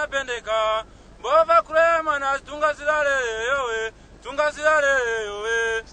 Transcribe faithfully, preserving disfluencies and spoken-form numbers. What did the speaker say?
pendeka. Bova kurema na tunga zilale yowe, tunga zilale yowe.